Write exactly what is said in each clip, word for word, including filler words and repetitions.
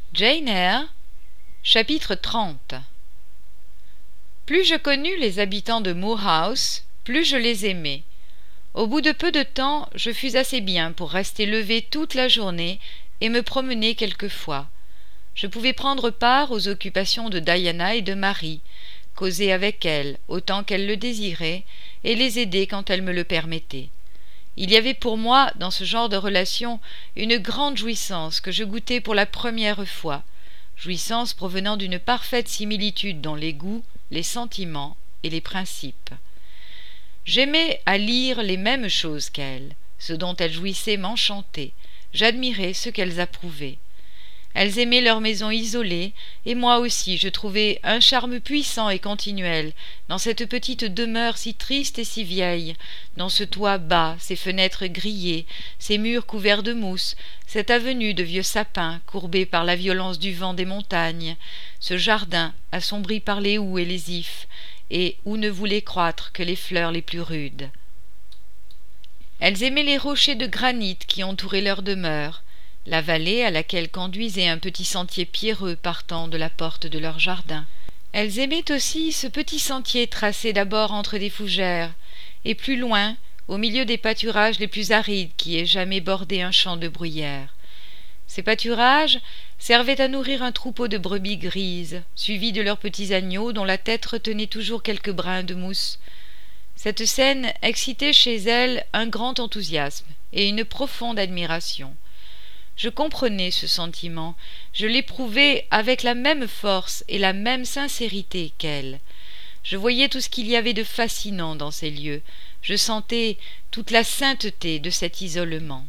Jane Eyre, chapitre trente. Plus je connus les habitants de Moor House, plus je les aimais. Au bout de peu de temps, je fus assez bien pour rester levé toute la journée et me promener quelquefois. Je pouvais prendre part aux occupations de Diana et de Marie, causer avec elles autant qu'elles le désiraient et les aider quand elles me le permettaient. Il y avait pour moi, dans ce genre de relation, une grande jouissance que je goûtais pour la première fois, jouissance provenant d'une parfaite similitude dans les goûts, les sentiments et les principes. J'aimais à lire les mêmes choses qu'elles, ce dont elles jouissaient m'enchantait, j'admirais ce qu'elles approuvaient. Elles aimaient leur maison isolée, et moi aussi je trouvais un charme puissant et continuel dans cette petite demeure si triste et si vieille, dans ce toit bas, ces fenêtres grillées, ces murs couverts de mousse, cette avenue de vieux sapins courbés par la violence du vent des montagnes, ce jardin assombri par les houx et les ifs, et où ne voulaient croître que les fleurs les plus rudes. Elles aimaient les rochers de granit qui entouraient leur demeure, la vallée à laquelle conduisait un petit sentier pierreux partant de la porte de leur jardin. Elles aimaient aussi ce petit sentier tracé d'abord entre des fougères, et plus loin, au milieu des pâturages les plus arides qui aient jamais bordé un champ de bruyère. Ces pâturages servaient à nourrir un troupeau de brebis grises, suivis de leurs petits agneaux dont la tête retenait toujours quelques brins de mousse. Cette scène excitait chez elles un grand enthousiasme et une profonde admiration. Je comprenais ce sentiment, je l'éprouvais avec la même force et la même sincérité qu'elle. Je voyais tout ce qu'il y avait de fascinant dans ces lieux, je sentais toute la sainteté de cet isolement.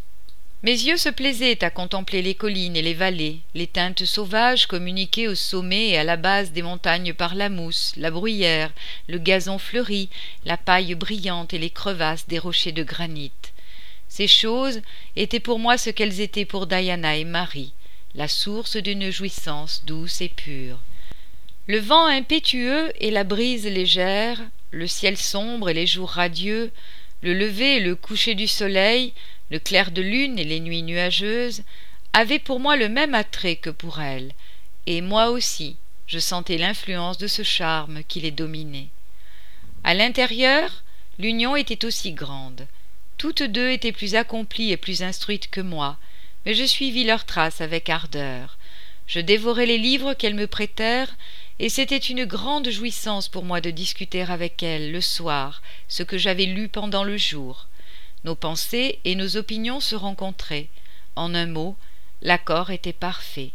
Mes yeux se plaisaient à contempler les collines et les vallées, les teintes sauvages communiquées au sommet et à la base des montagnes par la mousse, la bruyère, le gazon fleuri, la paille brillante et les crevasses des rochers de granit. Ces choses étaient pour moi ce qu'elles étaient pour Diana et Marie, la source d'une jouissance douce et pure. Le vent impétueux et la brise légère, le ciel sombre et les jours radieux, le lever et le coucher du soleil, le clair de lune et les nuits nuageuses, avaient pour moi le même attrait que pour elles, et moi aussi, je sentais l'influence de ce charme qui les dominait. À l'intérieur, l'union était aussi grande. Toutes deux étaient plus accomplies et plus instruites que moi, mais je suivis leurs traces avec ardeur. Je dévorais les livres qu'elles me prêtèrent, et c'était une grande jouissance pour moi de discuter avec elles, le soir, ce que j'avais lu pendant le jour. Nos pensées et nos opinions se rencontraient. En un mot, l'accord était parfait.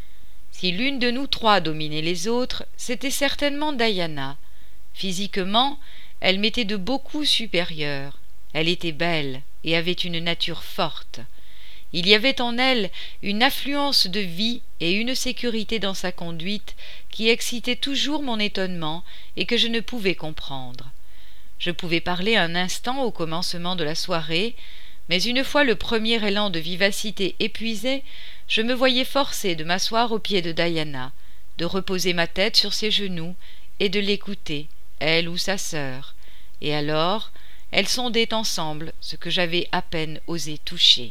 Si l'une de nous trois dominait les autres, c'était certainement Diana. Physiquement, elle m'était de beaucoup supérieure. Elle était belle et avait une nature forte. Il y avait en elle une affluence de vie et une sécurité dans sa conduite qui excitaient toujours mon étonnement et que je ne pouvais comprendre. Je pouvais parler un instant au commencement de la soirée, mais une fois le premier élan de vivacité épuisé, je me voyais forcé de m'asseoir aux pieds de Diana, de reposer ma tête sur ses genoux et de l'écouter, elle ou sa sœur, et alors elles sondaient ensemble ce que j'avais à peine osé toucher.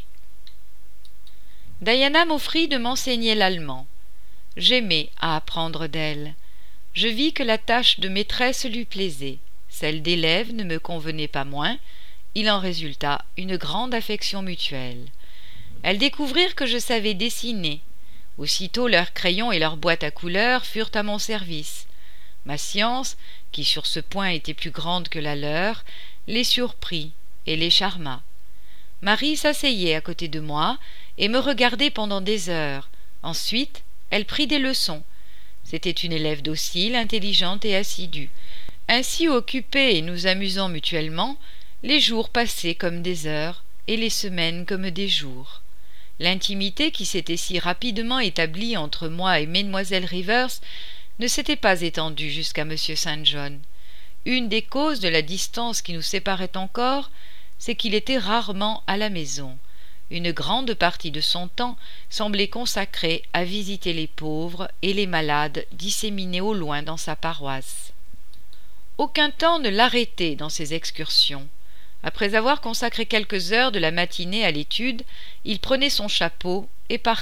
Diana m'offrit de m'enseigner l'allemand. J'aimais à apprendre d'elle. Je vis que la tâche de maîtresse lui plaisait. Celle d'élève ne me convenait pas moins. Il en résulta une grande affection mutuelle. Elles découvrirent que je savais dessiner. Aussitôt leurs crayons et leurs boîtes à couleurs furent à mon service. Ma science, qui sur ce point était plus grande que la leur, les surprit et les charma. Marie s'asseyait à côté de moi et me regardait pendant des heures. Ensuite, elle prit des leçons. C'était une élève docile, intelligente et assidue. Ainsi occupés et nous amusant mutuellement, les jours passaient comme des heures et les semaines comme des jours. L'intimité qui s'était si rapidement établie entre moi et Mesdemoiselles Rivers ne s'était pas étendue jusqu'à Monsieur Saint John. Une des causes de la distance qui nous séparait encore, c'est qu'il était rarement à la maison. Une grande partie de son temps semblait consacrée à visiter les pauvres et les malades disséminés au loin dans sa paroisse. Aucun temps ne l'arrêtait dans ses excursions. Après avoir consacré quelques heures de la matinée à l'étude, il prenait son chapeau et partait,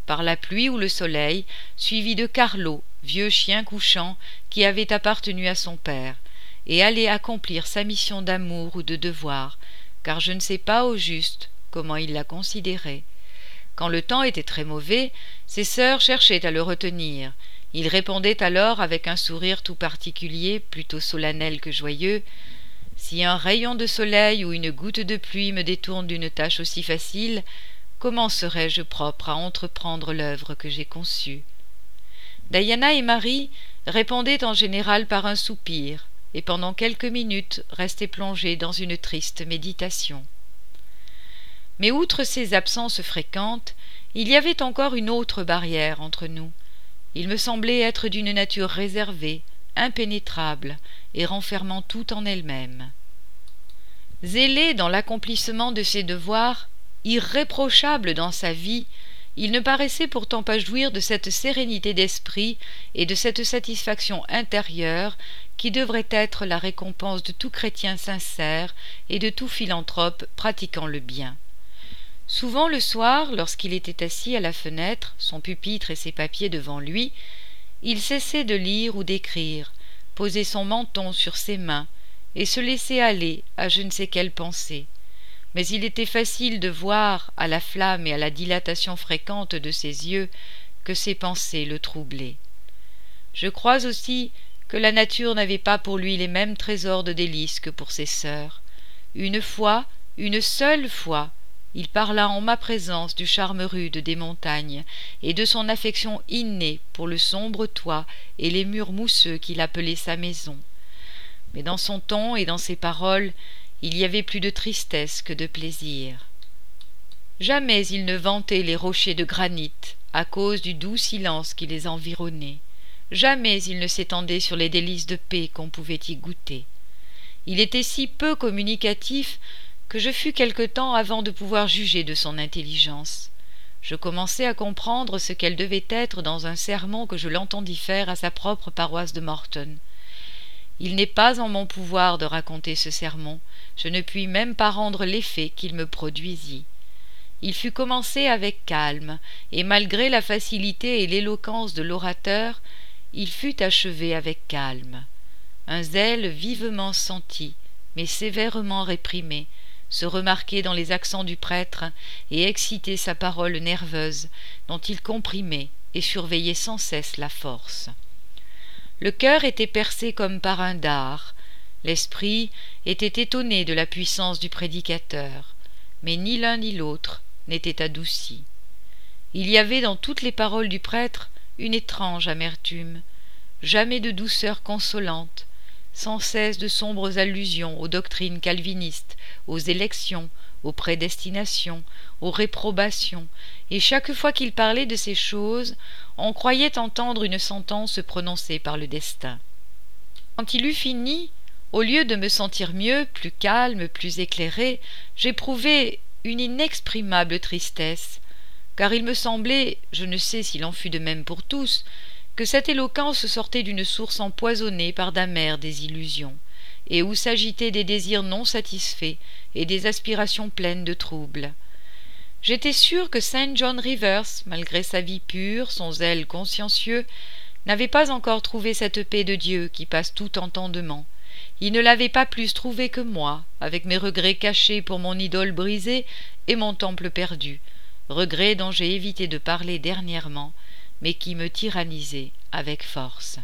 par la pluie ou le soleil, suivi de Carlo, vieux chien couchant qui avait appartenu à son père, et allait accomplir sa mission d'amour ou de devoir, car je ne sais pas au juste comment il la considérait. Quand le temps était très mauvais, ses sœurs cherchaient à le retenir. Il répondait alors avec un sourire tout particulier, plutôt solennel que joyeux: « Si un rayon de soleil ou une goutte de pluie me détourne d'une tâche aussi facile, comment serais-je propre à entreprendre l'œuvre que j'ai conçue ?» Diana et Marie répondaient en général par un soupir, et pendant quelques minutes restaient plongées dans une triste méditation. Mais outre ces absences fréquentes, il y avait encore une autre barrière entre nous. Il me semblait être d'une nature réservée, impénétrable et renfermant tout en elle-même. Zélé dans l'accomplissement de ses devoirs, irréprochable dans sa vie, il ne paraissait pourtant pas jouir de cette sérénité d'esprit et de cette satisfaction intérieure qui devrait être la récompense de tout chrétien sincère et de tout philanthrope pratiquant le bien. Souvent le soir, lorsqu'il était assis à la fenêtre, son pupitre et ses papiers devant lui, il cessait de lire ou d'écrire, posait son menton sur ses mains et se laissait aller à je ne sais quelle pensée. Mais il était facile de voir, à la flamme et à la dilatation fréquente de ses yeux, que ses pensées le troublaient. Je crois aussi que la nature n'avait pas pour lui les mêmes trésors de délices que pour ses sœurs. Une fois, une seule fois, il parla en ma présence du charme rude des montagnes et de son affection innée pour le sombre toit et les murs mousseux qu'il appelait sa maison. Mais dans son ton et dans ses paroles, il y avait plus de tristesse que de plaisir. Jamais il ne vantait les rochers de granit à cause du doux silence qui les environnait. Jamais il ne s'étendait sur les délices de paix qu'on pouvait y goûter. Il était si peu communicatif que je fus quelque temps avant de pouvoir juger de son intelligence. Je commençai à comprendre ce qu'elle devait être dans un sermon que je l'entendis faire à sa propre paroisse de Morton. Il n'est pas en mon pouvoir de raconter ce sermon, je ne puis même pas rendre l'effet qu'il me produisit. Il fut commencé avec calme, et malgré la facilité et l'éloquence de l'orateur, il fut achevé avec calme. Un zèle vivement senti, mais sévèrement réprimé, se remarquait dans les accents du prêtre et excitait sa parole nerveuse, dont il comprimait et surveillait sans cesse la force. Le cœur était percé comme par un dard, l'esprit était étonné de la puissance du prédicateur, mais ni l'un ni l'autre n'était adouci. Il y avait dans toutes les paroles du prêtre une étrange amertume, jamais de douceur consolante, sans cesse de sombres allusions aux doctrines calvinistes, aux élections, aux prédestinations, aux réprobations, et chaque fois qu'il parlait de ces choses, on croyait entendre une sentence prononcée par le destin. Quand il eut fini, au lieu de me sentir mieux, plus calme, plus éclairé, j'éprouvai une inexprimable tristesse, car il me semblait, je ne sais s'il en fut de même pour tous, que cette éloquence sortait d'une source empoisonnée par d'amères désillusions, et où s'agitaient des désirs non satisfaits et des aspirations pleines de troubles. J'étais sûr que Saint John Rivers, malgré sa vie pure, son zèle consciencieux, n'avait pas encore trouvé cette paix de Dieu qui passe tout entendement. Il ne l'avait pas plus trouvée que moi, avec mes regrets cachés pour mon idole brisée et mon temple perdu, regrets dont j'ai évité de parler dernièrement, mais qui me tyrannisaient avec force.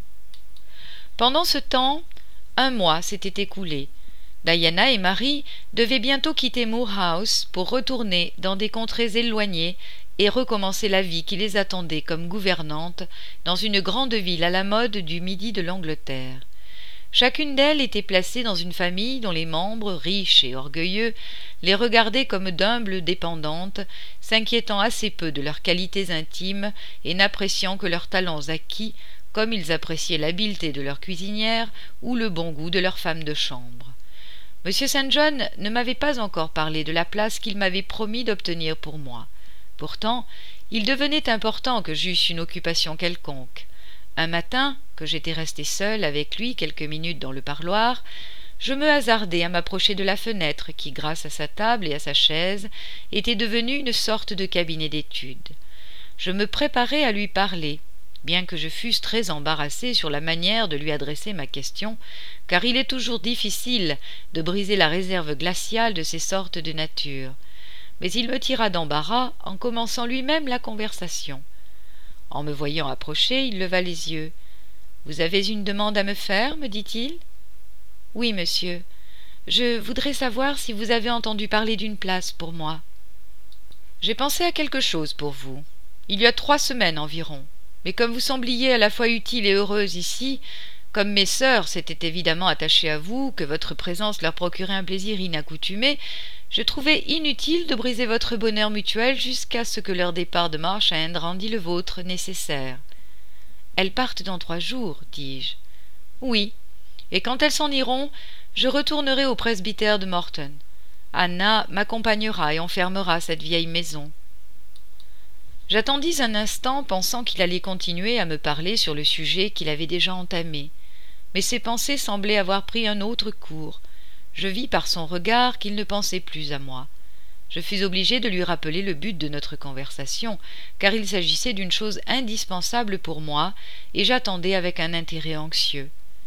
Pendant ce temps, un mois s'était écoulé. Diana et Marie devaient bientôt quitter Moor House pour retourner dans des contrées éloignées et recommencer la vie qui les attendait comme gouvernantes dans une grande ville à la mode du midi de l'Angleterre. Chacune d'elles était placée dans une famille dont les membres, riches et orgueilleux, les regardaient comme d'humbles dépendantes, s'inquiétant assez peu de leurs qualités intimes et n'appréciant que leurs talents acquis, comme ils appréciaient l'habileté de leur cuisinière ou le bon goût de leur femme de chambre. M. Saint John ne m'avait pas encore parlé de la place qu'il m'avait promis d'obtenir pour moi. Pourtant, il devenait important que j'eusse une occupation quelconque. Un matin, que j'étais restée seule avec lui quelques minutes dans le parloir, je me hasardai à m'approcher de la fenêtre qui, grâce à sa table et à sa chaise, était devenue une sorte de cabinet d'études. Je me préparai à lui parler, bien que je fusse très embarrassé sur la manière de lui adresser ma question, car il est toujours difficile de briser la réserve glaciale de ces sortes de natures. Mais il me tira d'embarras en commençant lui-même la conversation. En me voyant approcher, il leva les yeux. « Vous avez une demande à me faire, me dit-il. »« Oui, monsieur. Je voudrais savoir si vous avez entendu parler d'une place pour moi. »« J'ai pensé à quelque chose pour vous. Il y a trois semaines environ. Mais comme vous sembliez à la fois utile et heureuse ici, comme mes sœurs s'étaient évidemment attachées à vous, que votre présence leur procurait un plaisir inaccoutumé, je trouvai inutile de briser votre bonheur mutuel jusqu'à ce que leur départ de Marsh End rendît le vôtre nécessaire. »« Elles partent dans trois jours, dis-je. »« Oui, et quand elles s'en iront, je retournerai au presbytère de Morton. Anna m'accompagnera et enfermera cette vieille maison. » J'attendis un instant, pensant qu'il allait continuer à me parler sur le sujet qu'il avait déjà entamé. Mais ses pensées semblaient avoir pris un autre cours. Je vis par son regard qu'il ne pensait plus à moi. Je fus obligé de lui rappeler le but de notre conversation, car il s'agissait d'une chose indispensable pour moi, et j'attendais avec un intérêt anxieux.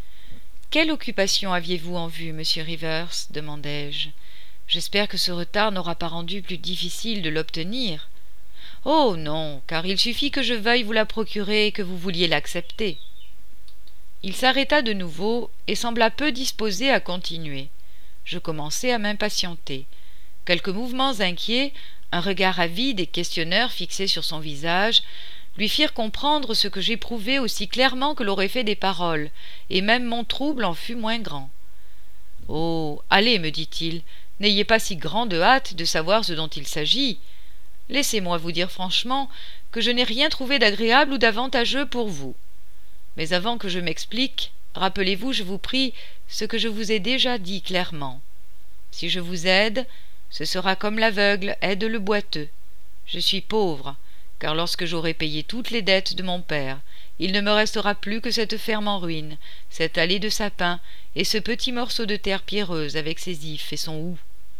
« Quelle occupation aviez-vous en vue, monsieur Rivers ?» demandai-je. « J'espère que ce retard n'aura pas rendu plus difficile de l'obtenir. »« Oh non, car il suffit que je veuille vous la procurer et que vous vouliez l'accepter. » Il s'arrêta de nouveau et sembla peu disposé à continuer. Je commençai à m'impatienter. Quelques mouvements inquiets, un regard avide et questionneur fixé sur son visage, lui firent comprendre ce que j'éprouvais aussi clairement que l'auraient fait des paroles, et même mon trouble en fut moins grand. « Oh, allez, me dit-il, n'ayez pas si grande hâte de savoir ce dont il s'agit. Laissez-moi vous dire franchement que je n'ai rien trouvé d'agréable ou d'avantageux pour vous. Mais avant que je m'explique, rappelez-vous, je vous prie, ce que je vous ai déjà dit clairement. Si je vous aide, ce sera comme l'aveugle aide le boiteux. Je suis pauvre, car lorsque j'aurai payé toutes les dettes de mon père, il ne me restera plus que cette ferme en ruine, cette allée de sapins et ce petit morceau de terre pierreuse avec ses ifs et son hou.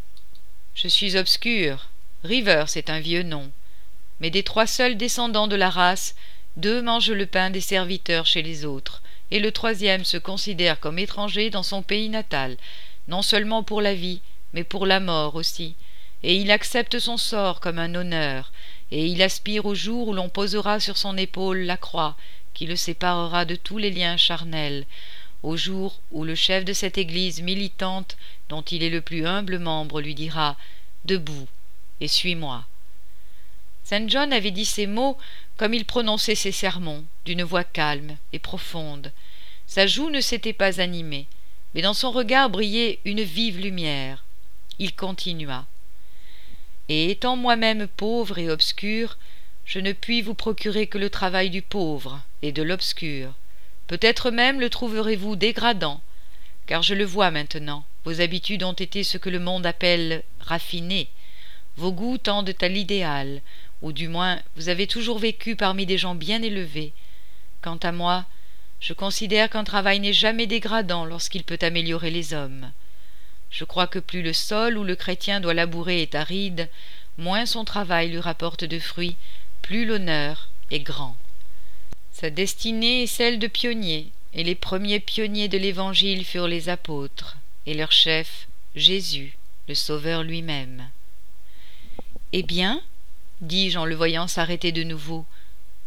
Je suis obscur. Rivers est un vieux nom. Mais des trois seuls descendants de la race, deux mangent le pain des serviteurs chez les autres, et le troisième se considère comme étranger dans son pays natal, non seulement pour la vie, mais pour la mort aussi, et il accepte son sort comme un honneur, et il aspire au jour où l'on posera sur son épaule la croix qui le séparera de tous les liens charnels, au jour où le chef de cette église militante, dont il est le plus humble membre, lui dira « Debout, et suis-moi ». Saint John avait dit ces mots comme il prononçait ses sermons, d'une voix calme et profonde. Sa joue ne s'était pas animée, mais dans son regard brillait une vive lumière. Il continua. « Et étant moi-même pauvre et obscur, je ne puis vous procurer que le travail du pauvre et de l'obscur. Peut-être même le trouverez-vous dégradant, car je le vois maintenant, vos habitudes ont été ce que le monde appelle raffinées. Vos goûts tendent à l'idéal, ou du moins vous avez toujours vécu parmi des gens bien élevés. Quant à moi, je considère qu'un travail n'est jamais dégradant lorsqu'il peut améliorer les hommes. Je crois que plus le sol où le chrétien doit labourer est aride, moins son travail lui rapporte de fruits, plus l'honneur est grand. Sa destinée est celle de pionnier, et les premiers pionniers de l'Évangile furent les apôtres, et leur chef, Jésus, le Sauveur lui-même. « Eh bien, dis-je en le voyant s'arrêter de nouveau, continuez ?»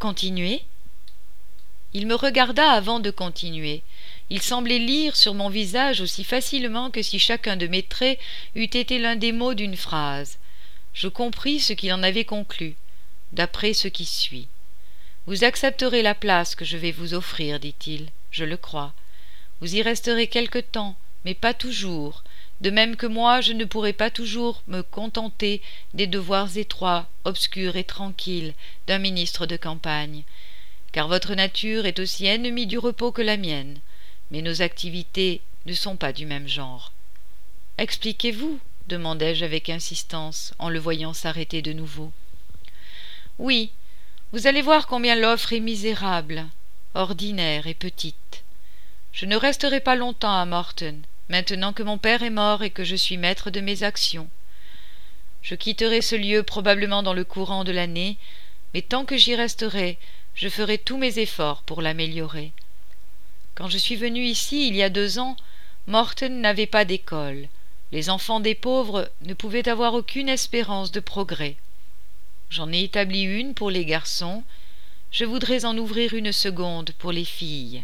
Il me regarda avant de continuer. Il semblait lire sur mon visage aussi facilement que si chacun de mes traits eût été l'un des mots d'une phrase. Je compris ce qu'il en avait conclu, d'après ce qui suit. « Vous accepterez la place que je vais vous offrir, dit-il, je le crois. Vous y resterez quelque temps, mais pas toujours, de même que moi je ne pourrai pas toujours me contenter des devoirs étroits, obscurs et tranquilles d'un ministre de campagne, car votre nature est aussi ennemie du repos que la mienne, mais nos activités ne sont pas du même genre. »« Expliquez-vous, demandai-je avec insistance, en le voyant s'arrêter de nouveau. « Oui, vous allez voir combien l'offre est misérable, ordinaire et petite. Je ne resterai pas longtemps à Morton, maintenant que mon père est mort et que je suis maître de mes actions. Je quitterai ce lieu probablement dans le courant de l'année, mais tant que j'y resterai, je ferai tous mes efforts pour l'améliorer. Quand je suis venu ici, il y a deux ans, Morton n'avait pas d'école. Les enfants des pauvres ne pouvaient avoir aucune espérance de progrès. J'en ai établi une pour les garçons, je voudrais en ouvrir une seconde pour les filles.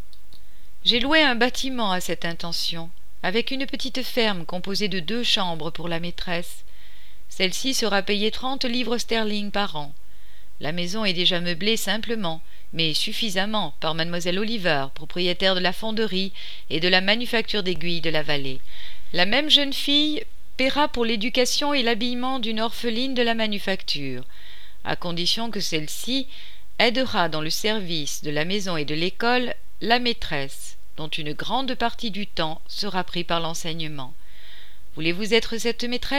J'ai loué un bâtiment à cette intention, avec une petite ferme composée de deux chambres pour la maîtresse. Celle-ci sera payée trente livres sterling par an. La maison est déjà meublée simplement, mais suffisamment, par mademoiselle Oliver, propriétaire de la fonderie et de la manufacture d'aiguilles de la vallée. La même jeune fille paiera pour l'éducation et l'habillement d'une orpheline de la manufacture, à condition que celle-ci aidera dans le service de la maison et de l'école la maîtresse, dont une grande partie du temps sera pris par l'enseignement. Voulez-vous être cette maîtresse ?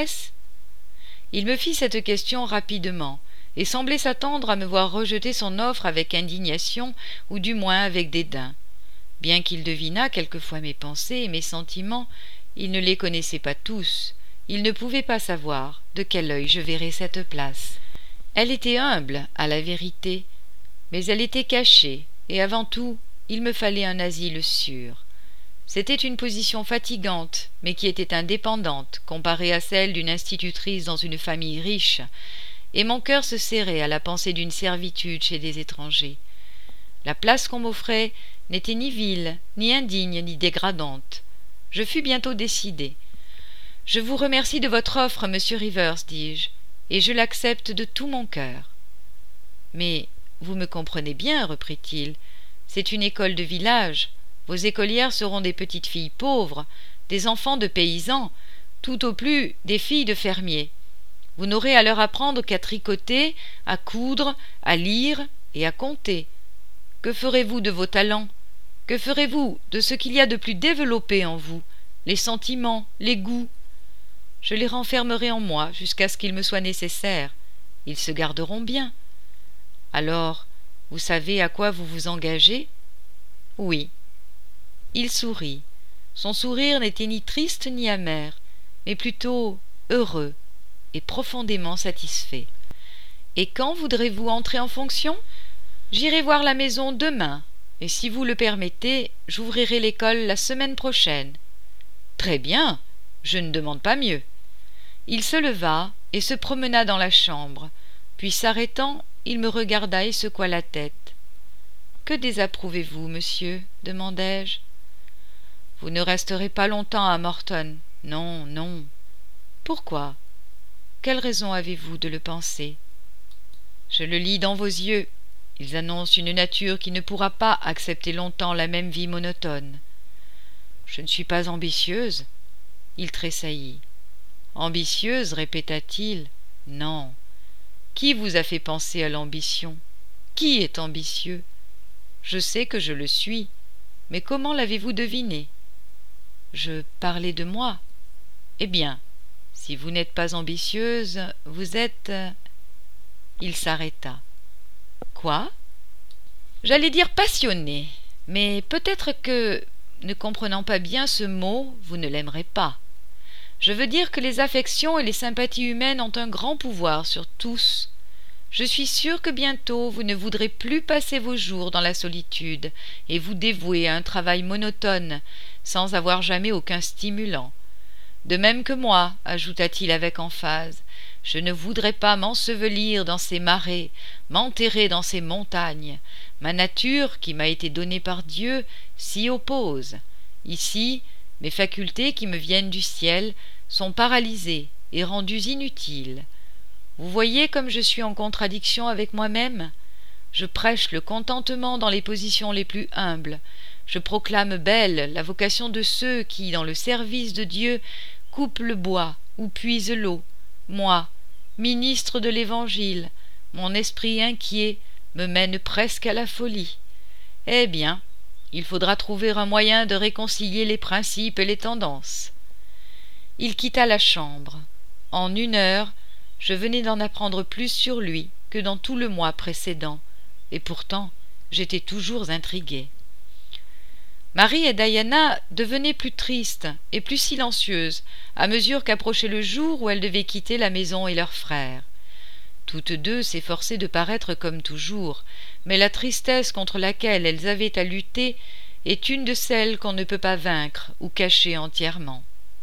Il me fit cette question rapidement, et semblait s'attendre à me voir rejeter son offre avec indignation, ou du moins avec dédain. Bien qu'il devinât quelquefois mes pensées et mes sentiments, il ne les connaissait pas tous. Il ne pouvait pas savoir de quel œil je verrais cette place. Elle était humble, à la vérité, mais elle était cachée, et avant tout, il me fallait un asile sûr. C'était une position fatigante, mais qui était indépendante, comparée à celle d'une institutrice dans une famille riche, et mon cœur se serrait à la pensée d'une servitude chez des étrangers. La place qu'on m'offrait n'était ni vile, ni indigne, ni dégradante. Je fus bientôt décidé. « Je vous remercie de votre offre, monsieur Rivers, dis-je, et je l'accepte de tout mon cœur. »« Mais vous me comprenez bien, reprit-il, c'est une école de village. Vos écolières seront des petites filles pauvres, des enfants de paysans, tout au plus des filles de fermiers. Vous n'aurez à leur apprendre qu'à tricoter, à coudre, à lire et à compter. Que ferez-vous de vos talents? Que ferez-vous de ce qu'il y a de plus développé en vous, les sentiments, les goûts? Je les renfermerai en moi jusqu'à ce qu'il me soit nécessaire. Ils se garderont bien. Alors, vous savez à quoi vous vous engagez? Oui. Il sourit. Son sourire n'était ni triste ni amer, mais plutôt heureux et profondément satisfait. Et quand voudrez-vous entrer en fonction? J'irai voir la maison demain, et si vous le permettez, j'ouvrirai l'école la semaine prochaine. Très bien, je ne demande pas mieux. Il se leva et se promena dans la chambre, puis s'arrêtant, il me regarda et secoua la tête. Que désapprouvez-vous, monsieur? demandai-je. Vous ne resterez pas longtemps à Morton. Non, non. Pourquoi? Quelle raison avez-vous de le penser? Je le lis dans vos yeux. Ils annoncent une nature qui ne pourra pas accepter longtemps la même vie monotone. Je ne suis pas ambitieuse. Il tressaillit. Ambitieuse, répéta-t-il. Non. Qui vous a fait penser à l'ambition? Qui est ambitieux? Je sais que je le suis, mais comment l'avez-vous deviné? Je parlais de moi. Eh bien, si vous n'êtes pas ambitieuse, vous êtes... Il s'arrêta. Quoi? J'allais dire passionnée, mais peut-être que, ne comprenant pas bien ce mot, vous ne l'aimerez pas. Je veux dire que les affections et les sympathies humaines ont un grand pouvoir sur tous. Je suis sûre que bientôt vous ne voudrez plus passer vos jours dans la solitude et vous dévouer à un travail monotone, sans avoir jamais aucun stimulant. De même que moi, ajouta-t-il avec emphase, je ne voudrais pas m'ensevelir dans ces marais, m'enterrer dans ces montagnes. Ma nature, qui m'a été donnée par Dieu, s'y oppose. Ici, mes facultés qui me viennent du ciel sont paralysées et rendues inutiles. Vous voyez comme je suis en contradiction avec moi-même? Je prêche le contentement dans les positions les plus humbles. Je proclame belle la vocation de ceux qui, dans le service de Dieu, coupent le bois ou puisent l'eau. Moi, ministre de l'Évangile, mon esprit inquiet me mène presque à la folie. Eh bien, il faudra trouver un moyen de réconcilier les principes et les tendances. Il quitta la chambre. En une heure, je venais d'en apprendre plus sur lui que dans tout le mois précédent, et pourtant j'étais toujours intriguée. Marie et Diana devenaient plus tristes et plus silencieuses à mesure qu'approchait le jour où elles devaient quitter la maison et leurs frères. Toutes deux s'efforçaient de paraître comme toujours, mais la tristesse contre laquelle elles avaient à lutter est une de celles qu'on ne peut pas vaincre ou cacher entièrement.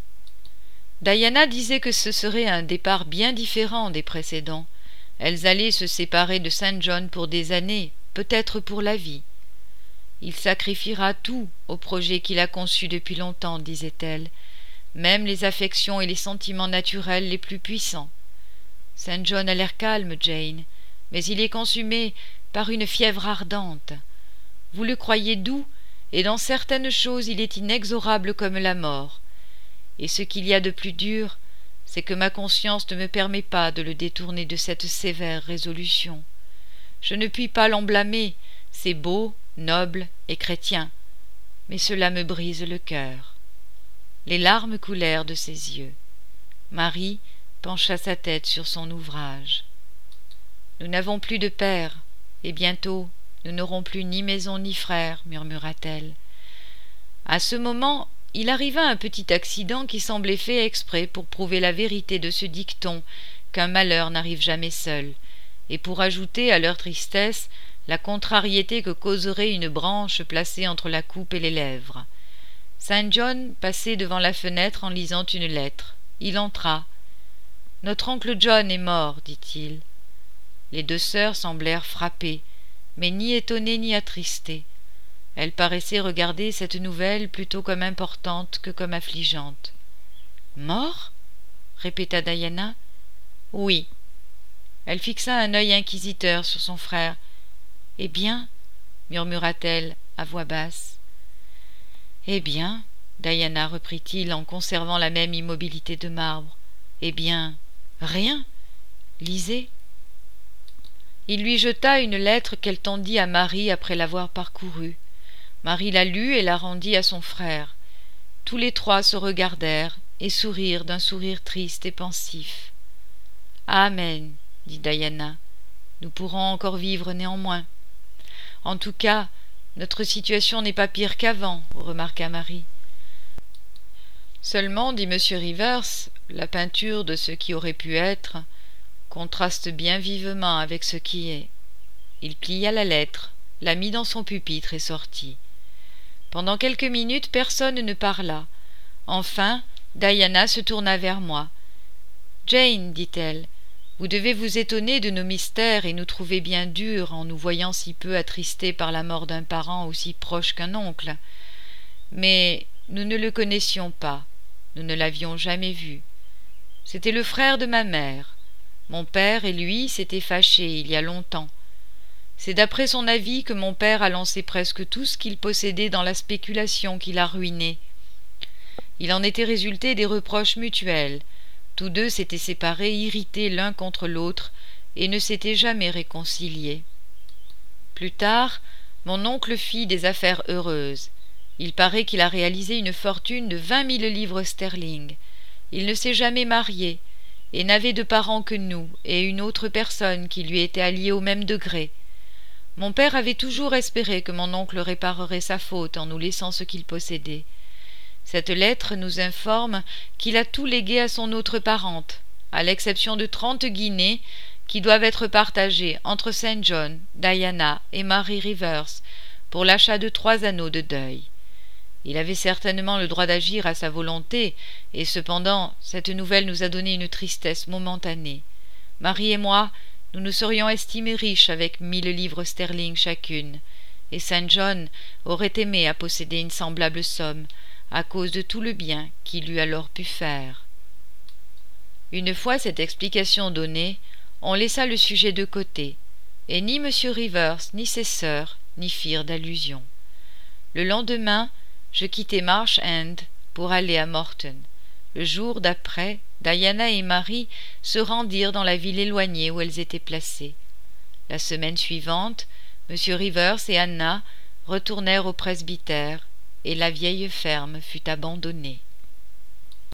Diana disait que ce serait un départ bien différent des précédents. Elles allaient se séparer de Saint John pour des années, peut-être pour la vie. Il sacrifiera tout au projet qu'il a conçu depuis longtemps, disait-elle, même les affections et les sentiments naturels les plus puissants. Saint John a l'air calme, Jane, mais il est consumé par une fièvre ardente. Vous le croyez doux, et dans certaines choses il est inexorable comme la mort. Et ce qu'il y a de plus dur, c'est que ma conscience ne me permet pas de le détourner de cette sévère résolution. Je ne puis pas l'en blâmer, c'est beau, noble et chrétien, mais cela me brise le cœur. Les larmes coulèrent de ses yeux. Marie pencha sa tête sur son ouvrage. Nous n'avons plus de père, et bientôt nous n'aurons plus ni maison ni frère, murmura-t-elle. À ce moment, il arriva un petit accident qui semblait fait exprès pour prouver la vérité de ce dicton qu'un malheur n'arrive jamais seul, et pour ajouter à leur tristesse la contrariété que causerait une branche placée entre la coupe et les lèvres. Saint John passait devant la fenêtre en lisant une lettre. Il entra. « Notre oncle John est mort, dit-il. » Les deux sœurs semblèrent frappées, mais ni étonnées ni attristées. Elles paraissaient regarder cette nouvelle plutôt comme importante que comme affligeante. « Mort ?» répéta Diana. « Oui. » Elle fixa un œil inquisiteur sur son frère. « Eh bien ?» murmura-t-elle à voix basse. « Eh bien ?» Diana reprit-il en conservant la même immobilité de marbre. « Eh bien, rien. Lisez. » Il lui jeta une lettre qu'elle tendit à Marie après l'avoir parcourue. Marie la lut et la rendit à son frère. Tous les trois se regardèrent et sourirent d'un sourire triste et pensif. « Amen, dit Diana. Nous pourrons encore vivre néanmoins. En tout cas, notre situation n'est pas pire qu'avant, remarqua Marie. Seulement, dit M. Rivers, la peinture de ce qui aurait pu être contraste bien vivement avec ce qui est. Il plia la lettre, la mit dans son pupitre et sortit. Pendant quelques minutes, personne ne parla. Enfin, Diana se tourna vers moi. « Jane, dit-elle, vous devez vous étonner de nos mystères et nous trouver bien durs en nous voyant si peu attristés par la mort d'un parent aussi proche qu'un oncle. Mais nous ne le connaissions pas, nous ne l'avions jamais vu. C'était le frère de ma mère. Mon père et lui s'étaient fâchés il y a longtemps. C'est d'après son avis que mon père a lancé presque tout ce qu'il possédait dans la spéculation qui l'a ruiné. Il en était résulté des reproches mutuels. Tous deux s'étaient séparés, irrités l'un contre l'autre, et ne s'étaient jamais réconciliés. Plus tard, mon oncle fit des affaires heureuses. Il paraît qu'il a réalisé une fortune de vingt mille livres sterling. Il ne s'est jamais marié, et n'avait de parents que nous, et une autre personne qui lui était alliée au même degré. Mon père avait toujours espéré que mon oncle réparerait sa faute en nous laissant ce qu'il possédait. Cette lettre nous informe qu'il a tout légué à son autre parente, à l'exception de trente guinées qui doivent être partagées entre Saint John, Diana et Marie Rivers pour l'achat de trois anneaux de deuil. Il avait certainement le droit d'agir à sa volonté, et cependant cette nouvelle nous a donné une tristesse momentanée. Marie et moi, nous nous serions estimés riches avec mille livres sterling chacune, et Saint John aurait aimé à posséder une semblable somme, à cause de tout le bien qu'il eût alors pu faire. Une fois cette explication donnée, on laissa le sujet de côté, et ni M. Rivers ni ses sœurs n'y firent d'allusion. Le lendemain, je quittai Marsh End pour aller à Morton. Le jour d'après, Diana et Marie se rendirent dans la ville éloignée où elles étaient placées. La semaine suivante, M. Rivers et Anna retournèrent au presbytère, et la vieille ferme fut abandonnée.